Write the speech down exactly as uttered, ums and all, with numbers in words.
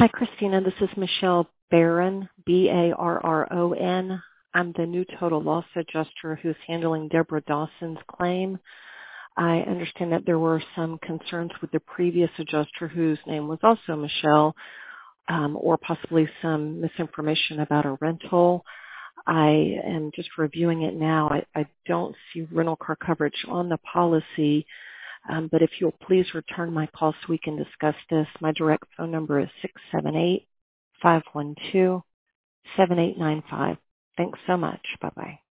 Hi, Christina. This is Michelle Barron, B A R R O N. I'm the new total loss adjuster who's handling Deborah Dawson's claim. I understand that there were some concerns with the previous adjuster whose name was also Michelle, um, or possibly some misinformation about a rental. I am just reviewing it now. I, I don't see rental car coverage on the policy, um, but if you'll please return my call so we can discuss this. My direct phone number is six seven eight, five one two, seven eight nine five. Thanks so much. Bye-bye.